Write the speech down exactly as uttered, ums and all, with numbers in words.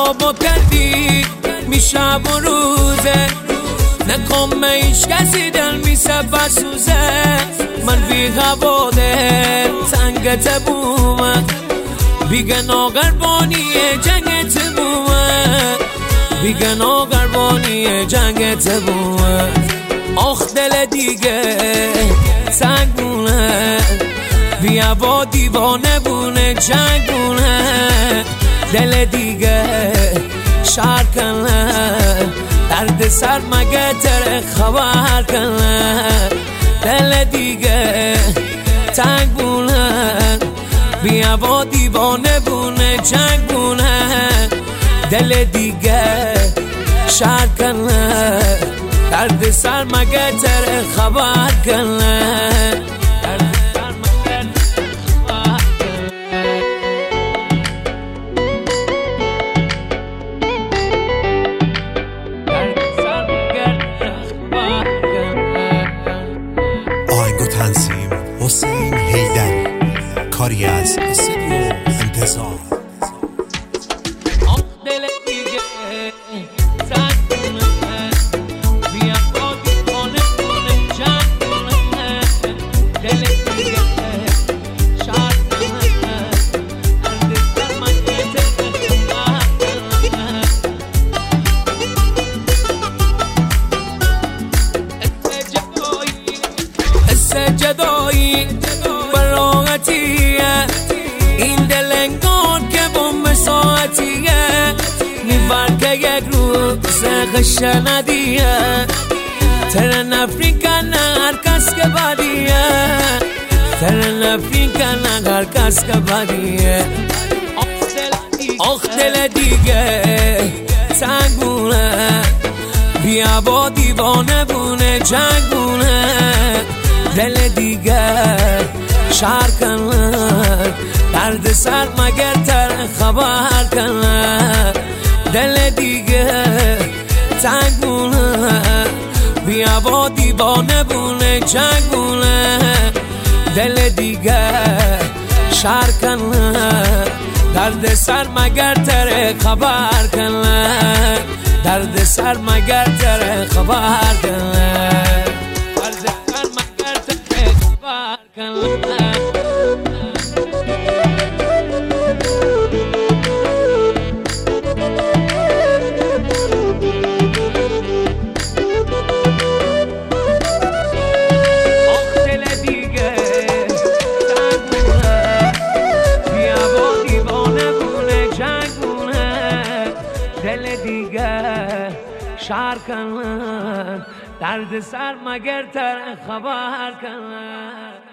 خواب و کردی میشب و روزه نکن هیچ کسی دل میسه بسوزه من بی هوا دل تنگت بومه بیگنا قربانی جنگت بومه بیگنا قربانی جنگت بومه آخ دل دیگه سنگونه بیا با دیوانه بونه جنگونه دل دیگه شهر کنه درد سر مگه تر خبر کنه دل دیگه تنگ بونه بیا با دیوانه بونه جنگونه دل دیگه شهر کنه درد سر مگه تر خبر کنه تنظیم حسین حیدری کاری از استودیو انتظار جدایی براغتیه این دلنگار که بوم ساعتیه میبر که یک روز خشه ندیه تر نفرین کنه هر کس که بدیه تر نفرین کنه هر کس که بدیه آخ دل دیگه سنگونه بیا با دیوانه بونه جنگونه دل دیگه شهر کنه درد سر مگر تر خبر کنه دل دیگه تنگونه بیا با دیوانه بونه جنگونه دل دیگه شهر کنه درد سر مگر تر خبر کنه درد سر مگر تر خبر کنه دل دیگه شهر کنن درد سر مگر تر خبر کنن